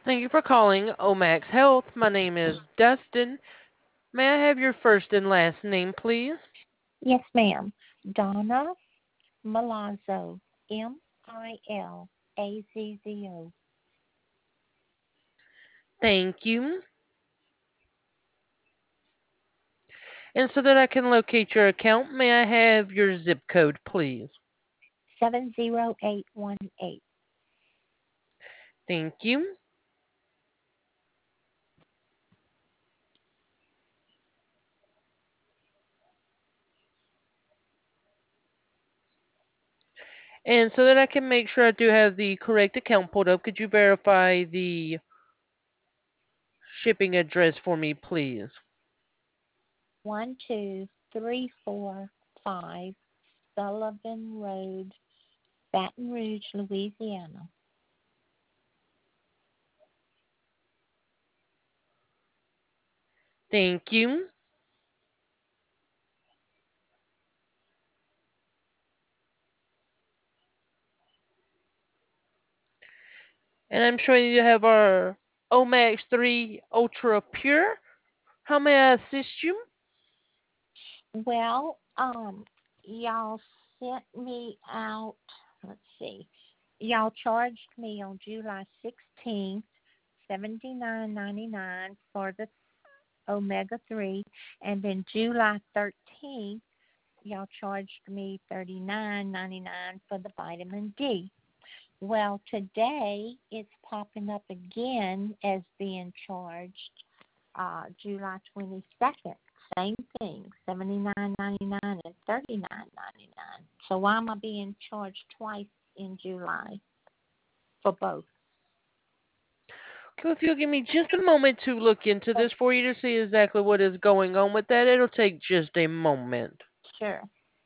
Thank you for calling Omax Health. My name is Dustin. May I have your first and last name, please? Yes, ma'am. Donna Milazzo, Milazzo. Thank you. And so that I can locate your account, may I have your zip code, please? 70818. Thank you. And so that I can make sure I do have the correct account pulled up, could you verify the shipping address for me, please? 12345 Sullivan Road, Baton Rouge, Louisiana. Thank you. And I'm showing you have our Omax 3 Ultra Pure. How may I assist you? Well, y'all sent me out, let's see, y'all charged me on July 16th, $79.99 for the omega 3, and then July 13th, y'all charged me $39.99 for the vitamin D. Well, today it's popping up again as being charged July 22nd. Same thing, $79.99 and $39.99. So why am I being charged twice in July for both? Okay, if you'll give me just a moment to look into this for you to see exactly what is going on with that, it'll take just a moment. Sure.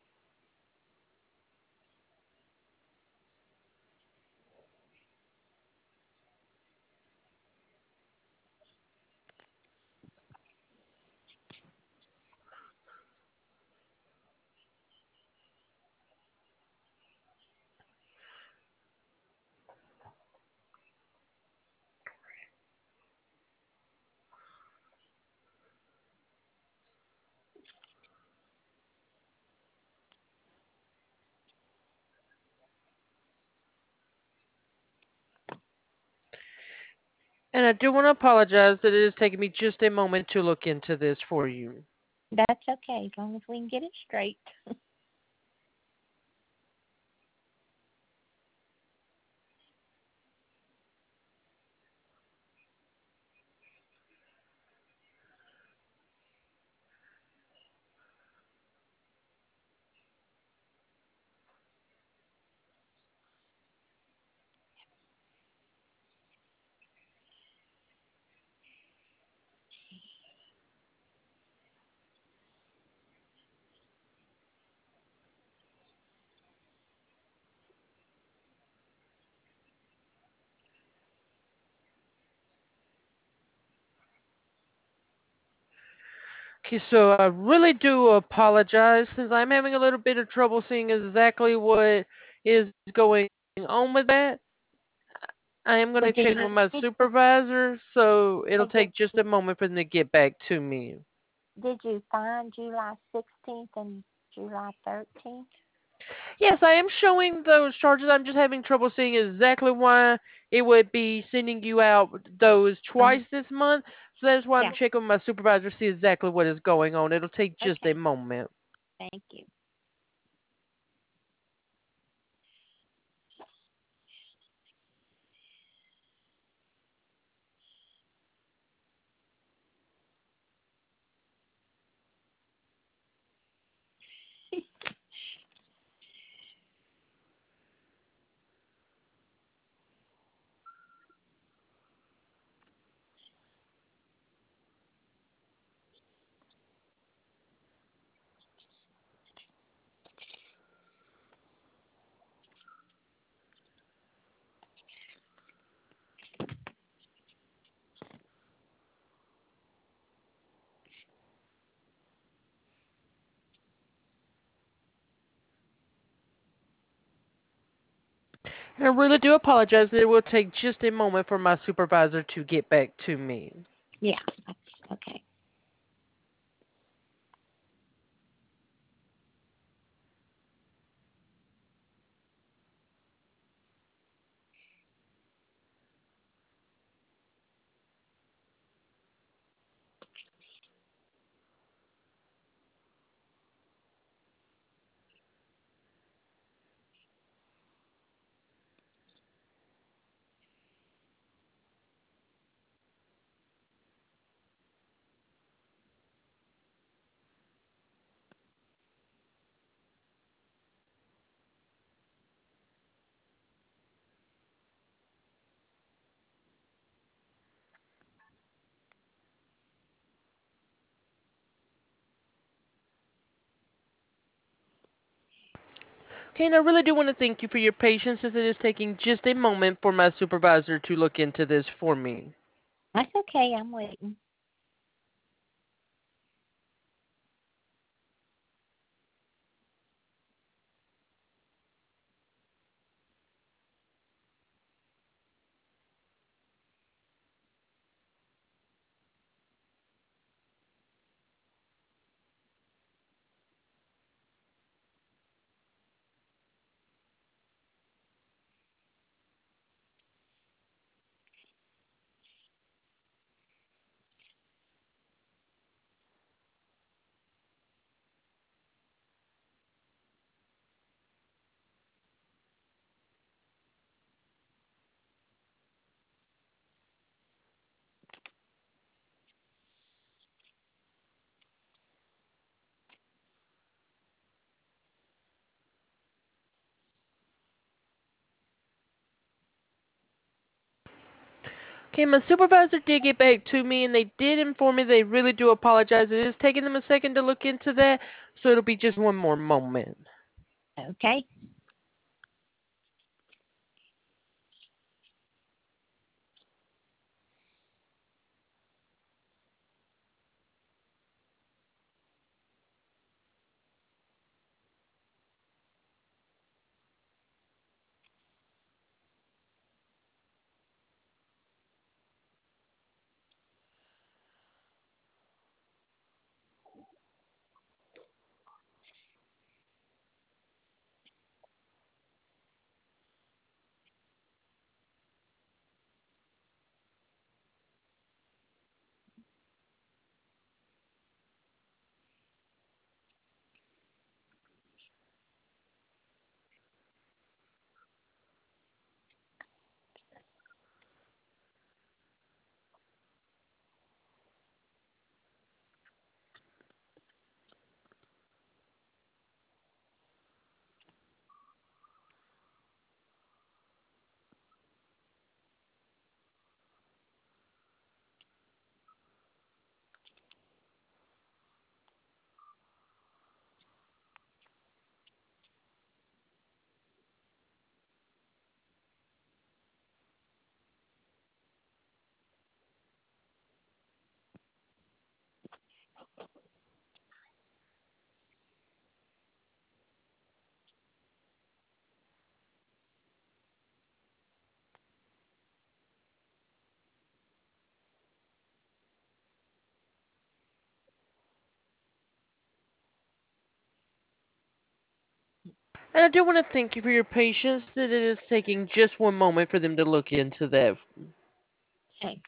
And I do want to apologize that it is taking me just a moment to look into this for you. That's okay, as long as we can get it straight. Okay, so I really do apologize since I'm having a little bit of trouble seeing exactly what is going on with that. I am going Well, to check with my supervisor, so it'll take just a moment for them to get back to me. did you find July 16th and July 13th? Yes, I am showing those charges. I'm just having trouble seeing exactly why it would be sending you out those twice this month. So that's why I'm Yeah. checking with my supervisor to see exactly what is going on. It'll take just a Okay. moment. Thank you. I really do apologize. It will take just a moment for my supervisor to get back to me. Yeah. Okay. Okay, and I really do want to thank you for your patience as it is taking just a moment for my supervisor to look into this for me. That's okay. I'm waiting. Okay, my supervisor did get back to me and they did inform me they really do apologize. It is taking them a second to look into that, so it'll be just one more moment. Okay. And I do want to thank you for your patience that it is taking just one moment for them to look into that. Okay.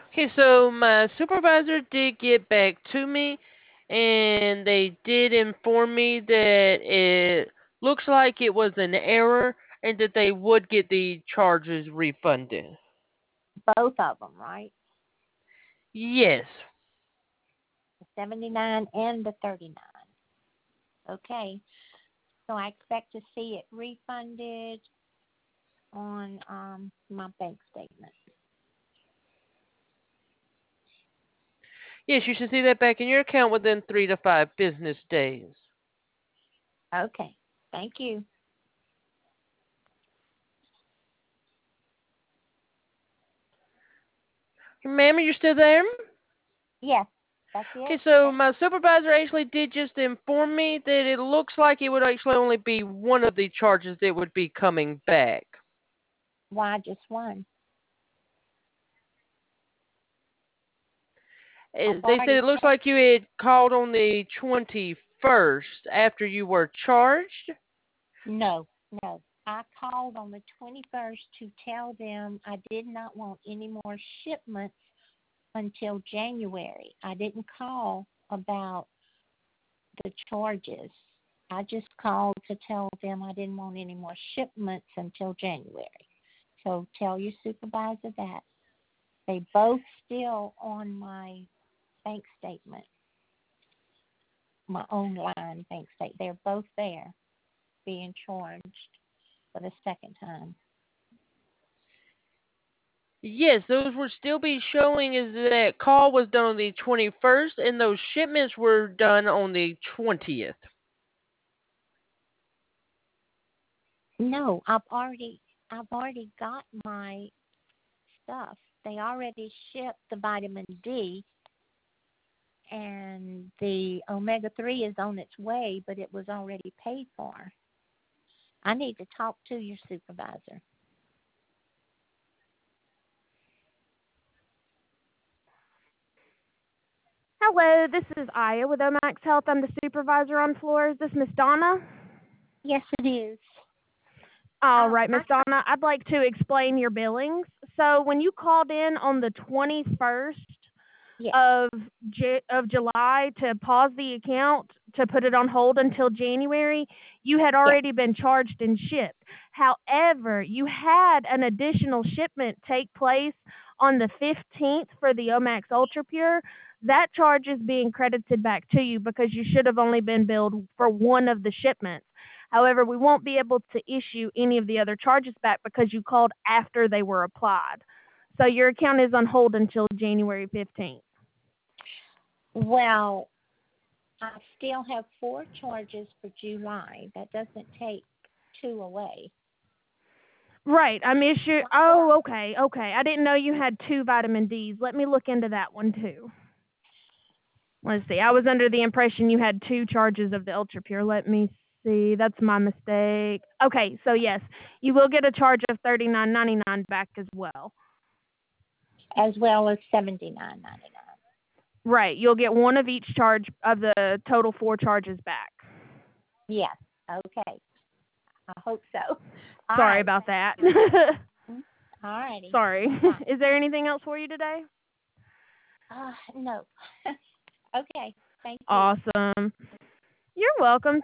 Okay, so my supervisor did get back to me, and they did inform me that it looks like it was an error and that they would get the charges refunded. Both of them, right? Yes. The 79 and the 39. Okay. So I expect to see it refunded on my bank statement. Yes, you should see that back in your account within 3 to 5 business days. Okay. Thank you. Ma'am, are you still there? Yes, that's Okay, it. so my supervisor actually did just inform me that it looks like it would actually only be one of the charges that would be coming back. Why just one? I've They said already it looks paid. like you had called on the 21st after you were charged. No, no. I called on the 21st to tell them I did not want any more shipments until January. I didn't call about the charges. I just called to tell them I didn't want any more shipments until January. So tell your supervisor that. They both still on my bank statement, my online bank statement. They're both there being charged for the second time. Yes, those would still be showing as that call was done on the 21st and those shipments were done on the 20th. No, I've already got my stuff. They already shipped the vitamin D and the omega 3 is on its way, but it was already paid for. I need to talk to your supervisor. Hello, this is Aya with Omax Health. I'm the supervisor on floor. Is this Miss Donna? Yes, it is. All right, Miss I Donna, I'd like to explain your billings. So when you called in on the 21st yes, of July to pause the account to put it on hold until January, you had yes. already been charged and shipped. However, you had an additional shipment take place on the 15th for the Omax Ultra Pure. That charge is being credited back to you because you should have only been billed for one of the shipments. However, we won't be able to issue any of the other charges back because you called after they were applied. So your account is on hold until January 15th. Well, I still have 4 charges for July. That doesn't take 2 away. Right, I'm issue. Oh, okay, okay. I didn't know you had 2 vitamin Ds. Let me look into that one too. Let's see. I was under the impression you had 2 charges of the Ultra Pure. Let me see. That's my mistake. Okay, so yes, you will get a charge of $39.99 back as well. As well as $79.99. Right, you'll get one of each charge of the total 4 charges back. Yes. Okay. I hope so. All Sorry right. about that. All righty. Sorry. Is there anything else for you today? No. Okay. Thank you. Awesome. You're welcome.